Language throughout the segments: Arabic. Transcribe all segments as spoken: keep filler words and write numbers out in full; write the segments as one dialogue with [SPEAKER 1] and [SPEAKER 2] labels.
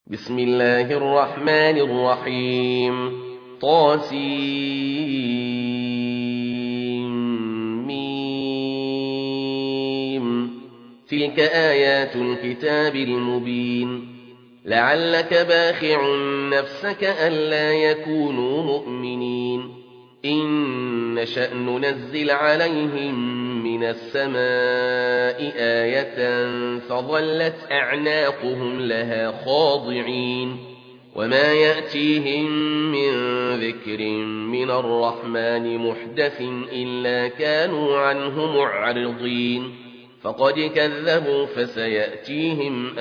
[SPEAKER 1] بسم الله الرحمن الرحيم طاسيم تلك آيات الكتاب المبين لعلك باخع نفسك ألا يكونوا مؤمنين إن نشأ ننزل عليهم من السماء آية فظلت أعناقهم لها خاضعين وما يأتيهم من ذكر من الرحمن محدث إلا كانوا عنه معرضين فقد كذبوا فسيأتيهم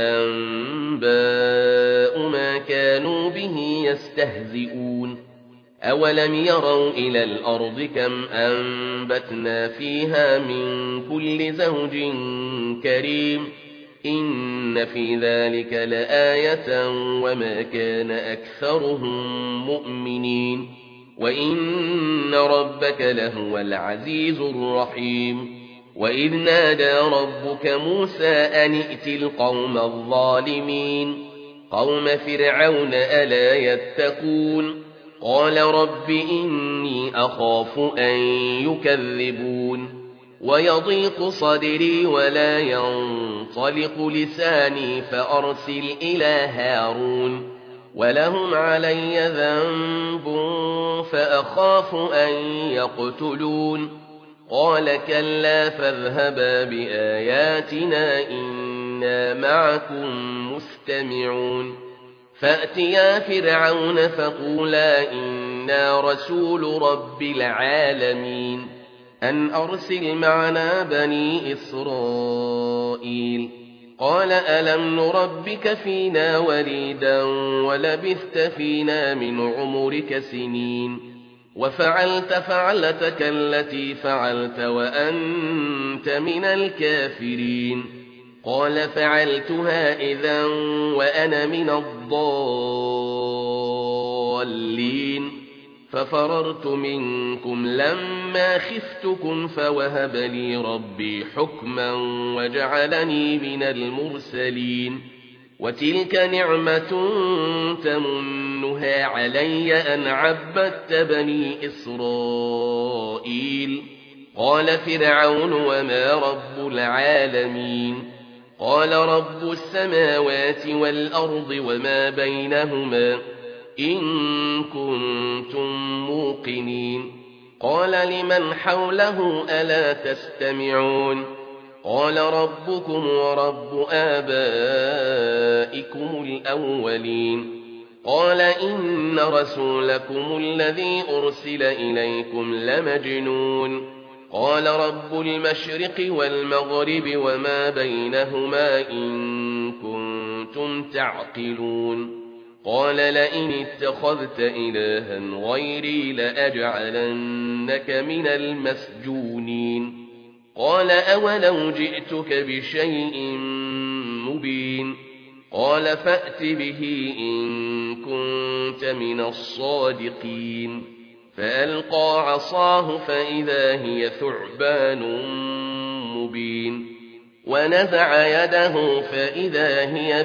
[SPEAKER 1] أنباء ما كانوا به يستهزئون أولم يروا إلى الأرض كم أنبتنا فيها من كل زوج كريم إن في ذلك لآية وما كان أكثرهم مؤمنين وإن ربك لهو العزيز الرحيم وإذ نادى ربك موسى أن ائت القوم الظالمين قوم فرعون ألا يتقون قال رب إني أخاف أن يكذبون ويضيق صدري ولا ينطلق لساني فأرسل إلى هارون ولهم علي ذنب فأخاف أن يقتلون قال كلا فاذهبا بآياتنا إنا معكم مستمعون فأتيا فرعون فقولا إنا رسول رب العالمين أن أرسل معنا بني إسرائيل قال ألم نربك فينا وليدا ولبثت فينا من عمرك سنين وفعلت فعلتك التي فعلت وأنت من الكافرين قال فعلتها إذا وأنا من الضالين ففررت منكم لما خفتكم فوهب لي ربي حكما وجعلني من المرسلين وتلك نعمة تمنها علي أن عبدت بني إسرائيل قال فرعون وما رب العالمين قال رب السماوات والأرض وما بينهما إن كنتم موقنين قال لمن حوله ألا تستمعون قال ربكم ورب آبائكم الأولين قال إن رسولكم الذي أرسل إليكم لمجنون قال رب المشرق والمغرب وما بينهما إن كنتم تعقلون قال لئن اتخذت إلها غيري لأجعلنك من المسجونين قال أولو جئتك بشيء مبين قال فأت به إن كنت من الصادقين فألقى عصاه فإذا هي ثعبان مبين ونزع يده فإذا هي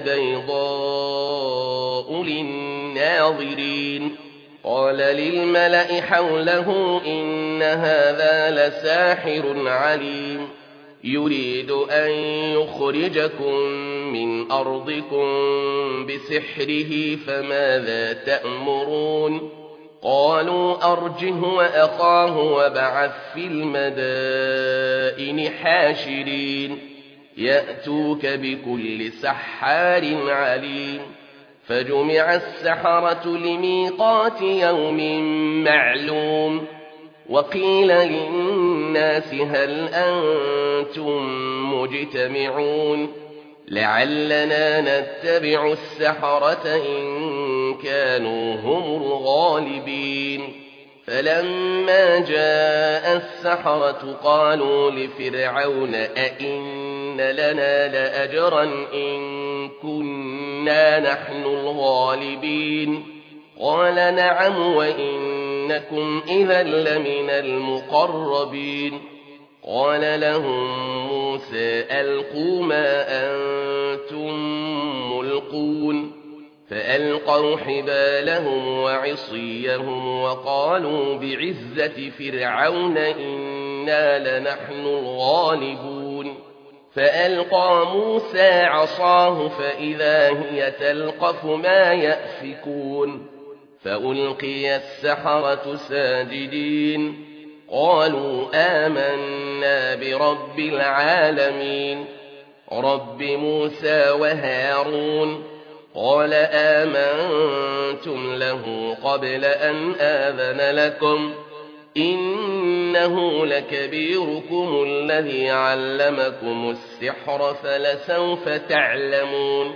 [SPEAKER 1] بيضاء للناظرين قال للملأ حوله إن هذا لساحر عليم يريد أن يخرجكم من أرضكم بسحره فماذا تأمرون قالوا أرجه وأخاه وابعث في المدائن حاشرين يأتوك بكل سحار عليم فجمع السحرة لميقات يوم معلوم وقيل للناس هل أنتم مجتمعون لعلنا نتبع السحرة إن كانوا هم الغالبين فلما جاء السحرة قالوا لفرعون أئن لنا لأجرا إن كنا نحن الغالبين قال نعم وإنكم إذا لمن المقربين قال لهم موسى ألقوا ما أنتم ملقون فألقوا حبالهم وعصيهم وقالوا بعزة فرعون إنا لنحن الغالبون فألقى موسى عصاه فإذا هي تلقف ما يأفكون فألقي السحرة ساجدين قالوا آمنا برب العالمين رب موسى وهارون قال آمنتم له قبل أن آذن لكم إنه لكبيركم الذي علمكم السحر فلسوف تعلمون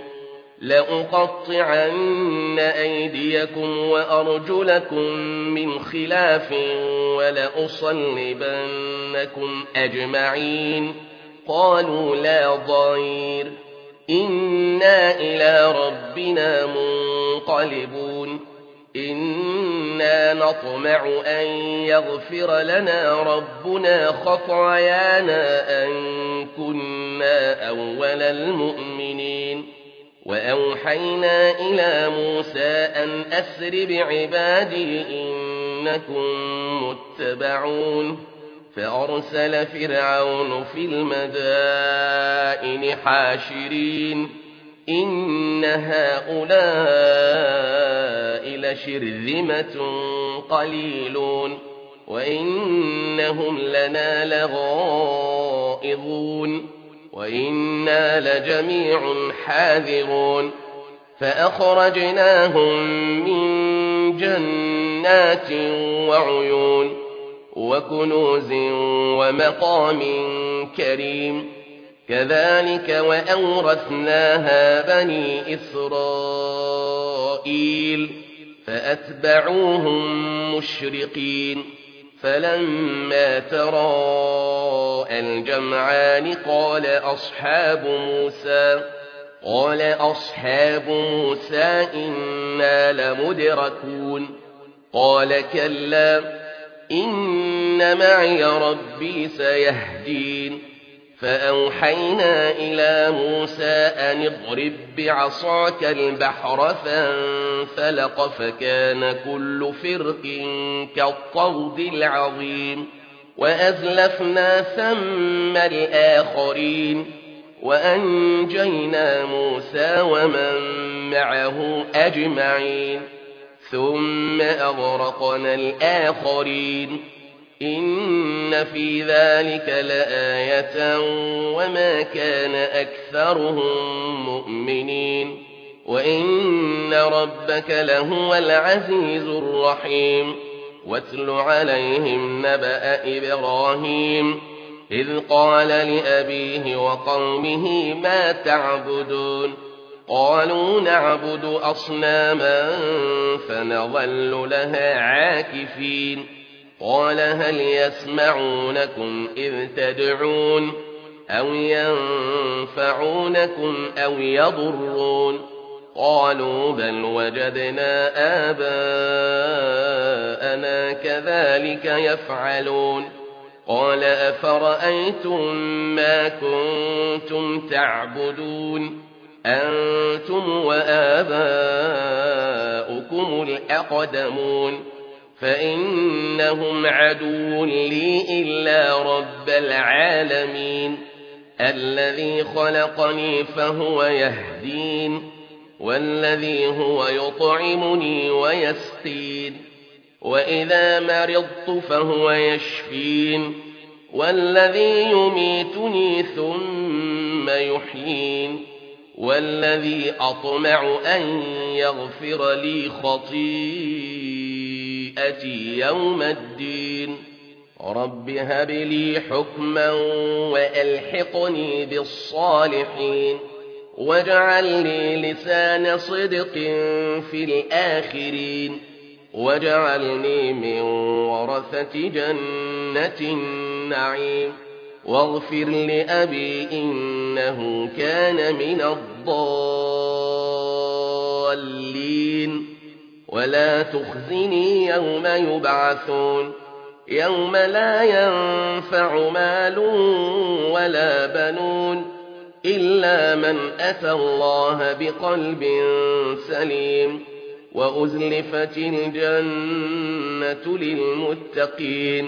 [SPEAKER 1] لأقطعن أيديكم وأرجلكم من خلاف ولأصلبنكم أجمعين قالوا لا ضير إنا إلى ربنا منقلبون إنا نطمع أن يغفر لنا ربنا خطايانا أن كنا أول المؤمنين وأوحينا إلى موسى أن أسر بعبادي إنكم متبعون فأرسل فرعون في المدائن حاشرين إن هؤلاء لشرذمة قليلون وإنهم لنا لغائظون وإنا لجميع حاذرون فأخرجناهم من جنات وعيون وكنوز ومقام كريم كذلك وأورثناها بني إسرائيل فأتبعوهم مشرقين فلما تراءى الجمعان قال أصحاب موسى قال أصحاب موسى إنا لمدركون قال كلا إن معي ربي سيهدين فأوحينا إلى موسى أن اضرب بعصاك البحر فانفلق فكان كل فرق كالطود العظيم وأزلفنا ثم الآخرين وأنجينا موسى ومن معه أجمعين ثم أغرقنا الآخرين إن في ذلك لآية وما كان أكثرهم مؤمنين وإن ربك لهو العزيز الرحيم واتل عليهم نبأ إبراهيم إذ قال لأبيه وقومه ما تعبدون قالوا نعبد أصناما فنظل لها عاكفين قال هل يسمعونكم إذ تدعون أو ينفعونكم أو يضرون قالوا بل وجدنا آباءنا كذلك يفعلون قال أفرأيتم ما كنتم تعبدون أنتم وآباؤكم الأقدمون فإنهم عدو لي إلا رب العالمين الذي خلقني فهو يهدين والذي هو يطعمني ويسقين وإذا مرضت فهو يشفين والذي يميتني ثم يحيين والذي أطمع أن يغفر لي خطيئتي يوم الدين رب هب لي حكما وألحقني بالصالحين واجعل لي لسان صدق في الآخرين واجعلني من ورثة جنة النعيم واغفر لأبي إنه كان من الضالين ولا تخزني يوم يبعثون يوم لا ينفع مال ولا بنون إلا من أتى الله بقلب سليم وأزلفت الجنة للمتقين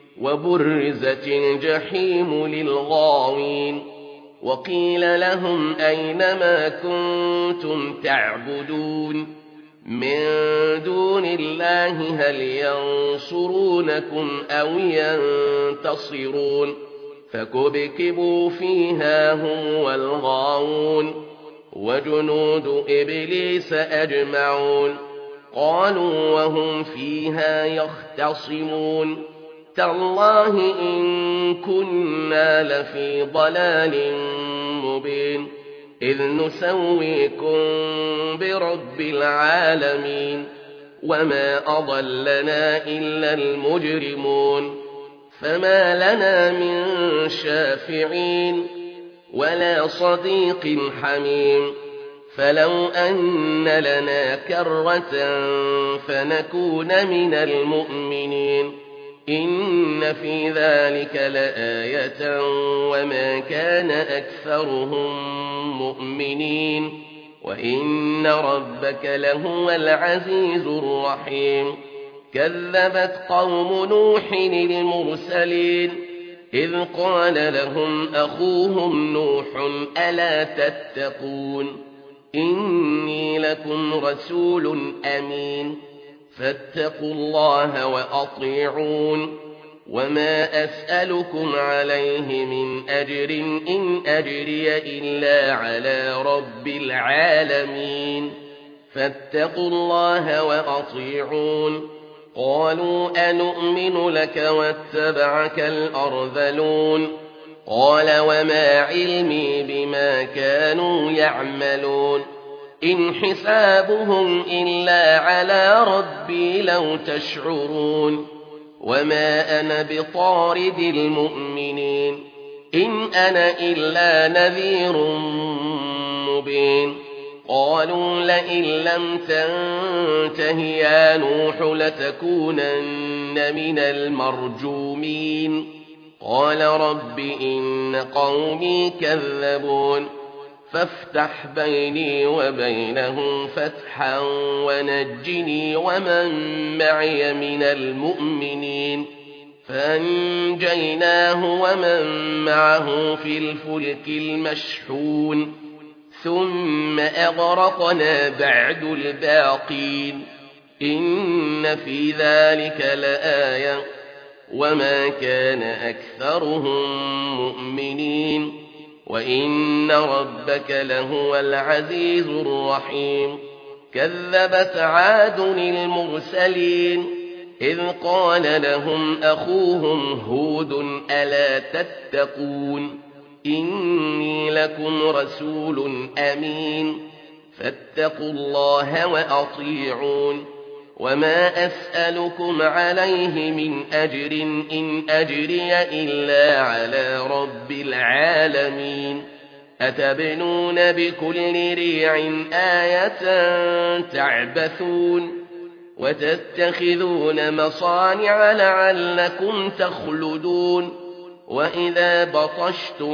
[SPEAKER 1] وبرزت الجحيم للغاوين وقيل لهم أين ما كنتم تعبدون من دون الله هل ينصرونكم أو ينتصرون فكبكبوا فيها هم والغاوون وجنود إبليس أجمعون قالوا وهم فيها يختصمون تالله إن كنا لفي ضلال مبين إذ نسويكم برب العالمين وما أضلنا إلا المجرمون فما لنا من شافعين ولا صديق حميم فلو أن لنا كرة فنكون من المؤمنين إن في ذلك لآية وما كان أكثرهم مؤمنين وإن ربك لهو العزيز الرحيم كذبت قوم نوح المرسلين إذ قال لهم أخوهم نوح ألا تتقون إني لكم رسول أمين فاتقوا الله وأطيعون وما أسألكم عليه من أجر إن أجري إلا على رب العالمين فاتقوا الله وأطيعون قالوا أنؤمن لك واتبعك الأرذلون قال وما علمي بما كانوا يعملون إن حسابهم إلا على ربي لو تشعرون وما أنا بطارد المؤمنين إن أنا إلا نذير مبين قالوا لئن لم تنته يا نوح لتكونن من المرجومين قال رب إن قومي كذبون فافتح بيني وبينهم فتحا ونجني ومن معي من المؤمنين فأنجيناه ومن معه في الفلك المشحون ثم أغرقنا بعد الباقين إن في ذلك لآية وما كان أكثرهم مؤمنين وإن ربك لهو العزيز الرحيم كذبت عاد المرسلين إذ قال لهم أخوهم هود ألا تتقون إني لكم رسول أمين فاتقوا الله وأطيعون وما أسألكم عليه من أجر إن أجري إلا على رب العالمين أتبنون بكل ريع آية تعبثون وتتخذون مصانع لعلكم تخلدون وإذا بطشتم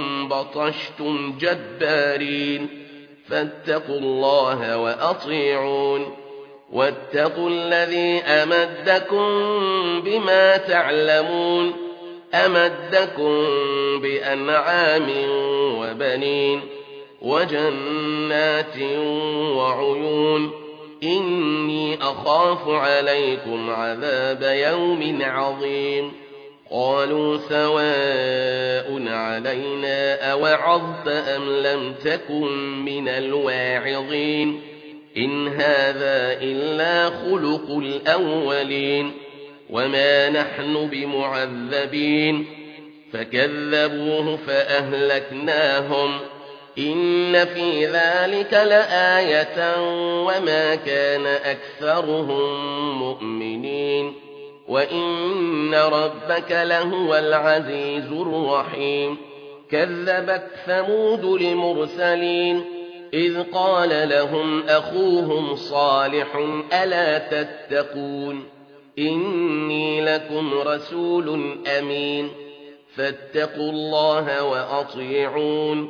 [SPEAKER 1] بطشتم جبارين فاتقوا الله وأطيعون واتقوا الذي أمدكم بما تعلمون أمدكم بأنعام وبنين وجنات وعيون إني أخاف عليكم عذاب يوم عظيم قالوا سواء علينا أوعظت أم لم تكن من الواعظين إن هذا إلا خلق الأولين وما نحن بمعذبين فكذبوه فأهلكناهم إن في ذلك لآية وما كان أكثرهم مؤمنين وإن ربك لهو العزيز الرحيم كذبت ثمود المرسلين إذ قال لهم أخوهم صالح ألا تتقون إني لكم رسول أمين فاتقوا الله وأطيعون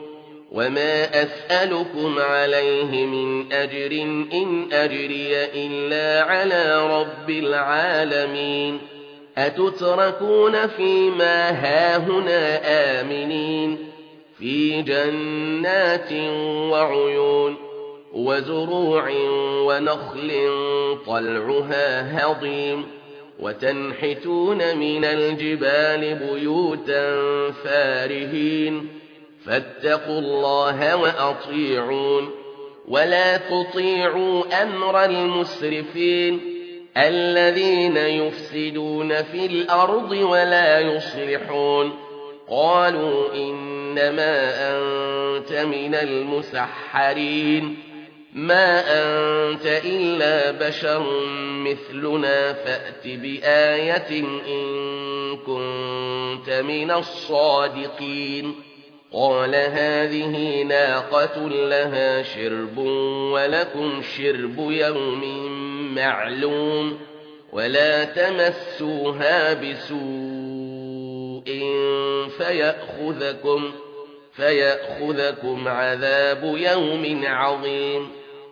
[SPEAKER 1] وما أسألكم عليه من أجر إن أجري إلا على رب العالمين أتتركون فيما هاهنا آمنين في جنات وعيون وزروع ونخل طلعها هضيم وتنحتون من الجبال بيوتا فارهين فاتقوا الله وأطيعون ولا تطيعوا أمر المسرفين الذين يفسدون في الأرض ولا يصلحون قالوا إنما أنت من المسحرين ما أنت إلا بشر مثلنا فأت بآية إن كنت من الصادقين قال هذه ناقة لها شرب ولكم شرب يوم معلوم ولا تمسوها بسوء فيأخذكم, فيأخذكم عذاب يوم عظيم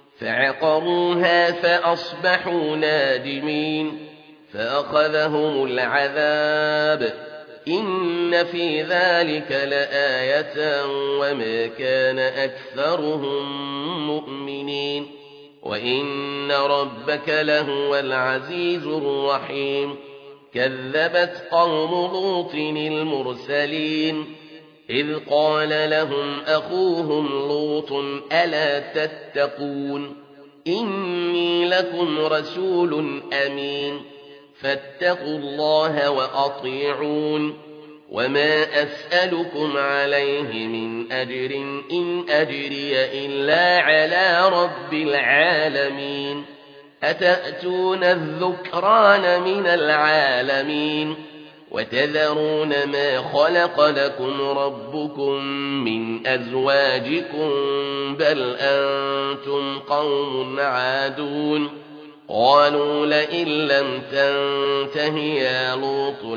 [SPEAKER 1] فعقروها فأصبحوا نادمين فأخذهم العذاب إن في ذلك لآية وما كان أكثرهم مؤمنين وإن ربك لهو العزيز الرحيم كذبت قوم لوط المرسلين إذ قال لهم أخوهم لوط ألا تتقون إني لكم رسول أمين فاتقوا الله وأطيعون وما أسألكم عليه من أجر إن أجري إلا على رب العالمين أتأتون الذكران من العالمين وتذرون ما خلق لكم ربكم من أزواجكم بل أنتم قوم عادون قالوا لئن لم تنته يا لوط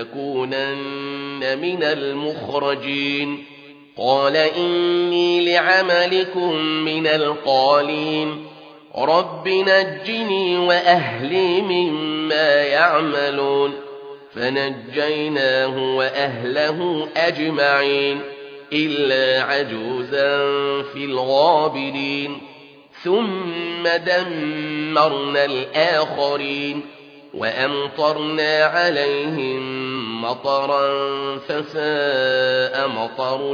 [SPEAKER 1] لتكونن من المخرجين قال إني لعملكم من القالين رب نجني وأهلي مما يعملون فنجيناه وأهله أجمعين إلا عجوزا في الغابرين ثم دمرنا الآخرين وأمطرنا عليهم مطرا فساء مطر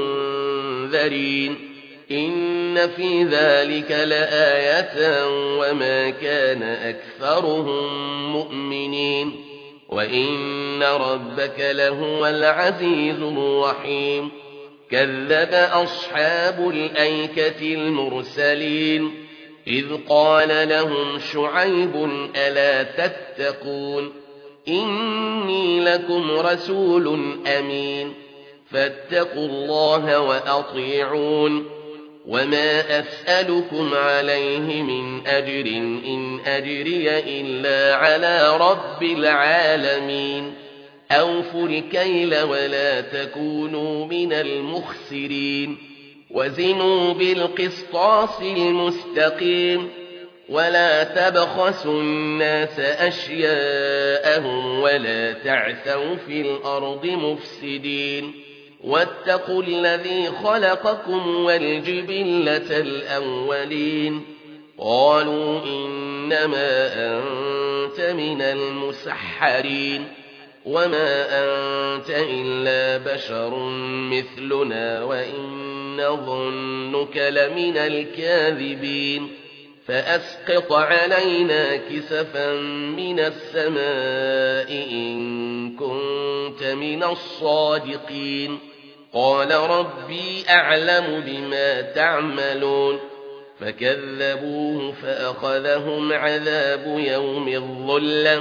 [SPEAKER 1] المنذرين إن في ذلك لآية وما كان أكثرهم مؤمنين وإن ربك لهو العزيز الرحيم كذب أصحاب الأيكة المرسلين إذ قال لهم شعيب ألا تتقون إني لكم رسول أمين فاتقوا الله وأطيعون وما أسألكم عليه من أجر إن أجري إلا على رب العالمين أوفوا الكيل ولا تكونوا من المخسرين وزنوا بالقسطاس المستقيم ولا تبخسوا الناس أشياءهم ولا تعثوا في الأرض مفسدين واتقوا الذي خلقكم والجبلة الأولين قالوا إنما أنت من المسحرين وما أنت إلا بشر مثلنا وإن نظنك لمن الكاذبين فأسقط علينا كسفا من السماء إن كنت من الصادقين قال ربي أعلم بما تعملون فكذبوه فأخذهم عذاب يوم الظلة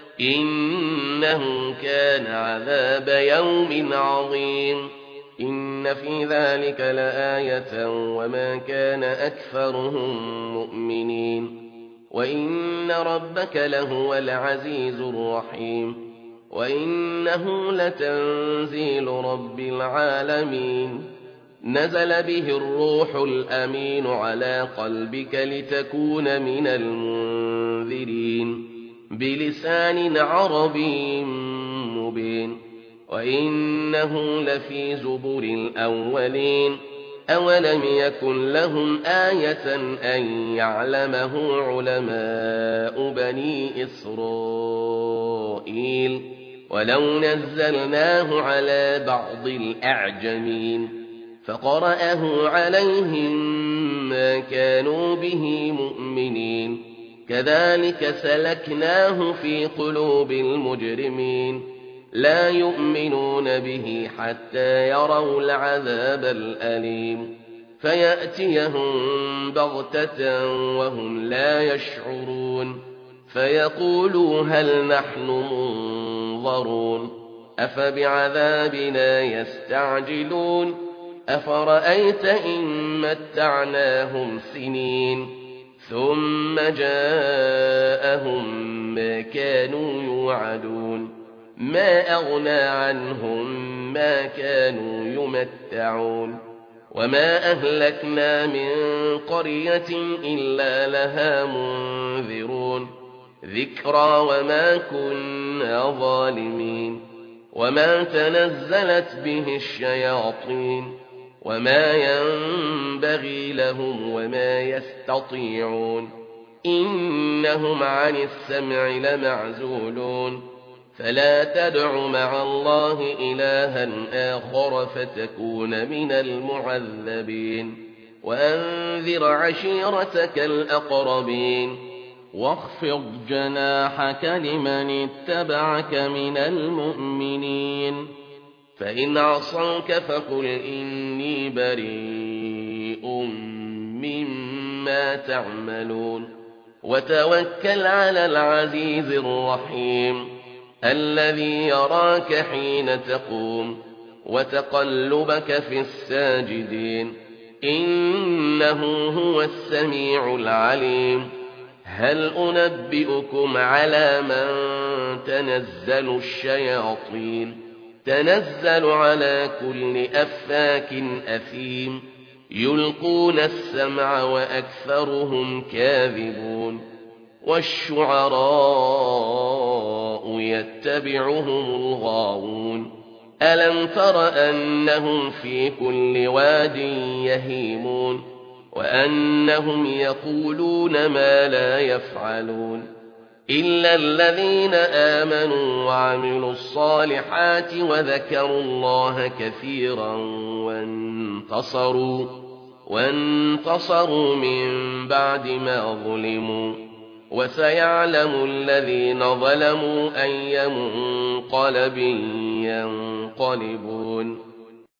[SPEAKER 1] إنه كان عذاب يوم عظيم إن في ذلك لآية وما كان أكثرهم مؤمنين وإن ربك لهو العزيز الرحيم وإنه لتنزيل رب العالمين نزل به الروح الأمين على قلبك لتكون من المنذرين بلسان عربي مبين وإنه لفي زبر الأولين أولم يكن لهم آية أن يعلمه علماء بني إسرائيل ولو نزلناه على بعض الأعجمين فقرأه عليهم ما كانوا به مؤمنين كذلك سلكناه في قلوب المجرمين لا يؤمنون به حتى يروا العذاب الأليم فيأتيهم بغتة وهم لا يشعرون فيقولوا هل نحن منظرون أفبعذابنا يستعجلون أفرأيت إن متعناهم سنين ثم جاءهم ما كانوا يوعدون ما أغنى عنهم ما كانوا يمتعون وما أهلكنا من قرية إلا لها منذرون ذكرى وما كنا ظالمين وما تنزلت به الشياطين وما ينبغي لهم وما يستطيعون إنهم عن السمع لمعزولون فلا تدع مع الله إلها آخر فتكون من المعذبين وأنذر عشيرتك الأقربين واخفض جناحك لمن اتبعك من المؤمنين فإن عصوك فقل إني بريء مما تعملون وتوكل على العزيز الرحيم الذي يراك حين تقوم وتقلبك في الساجدين إنه هو السميع العليم هل أنبئكم على من تنزل الشياطين تنزل على كل أفاك أثيم يلقون السمع وأكثرهم كاذبون والشعراء يتبعهم الغاوون ألم تر أنهم في كل واد يهيمون وأنهم يقولون ما لا يفعلون إلا الذين آمنوا وعملوا الصالحات وذكروا الله كثيرا وانتصروا وانتصروا من بعد ما ظلموا وسيعلم الذين ظلموا أي منقلب ينقلبون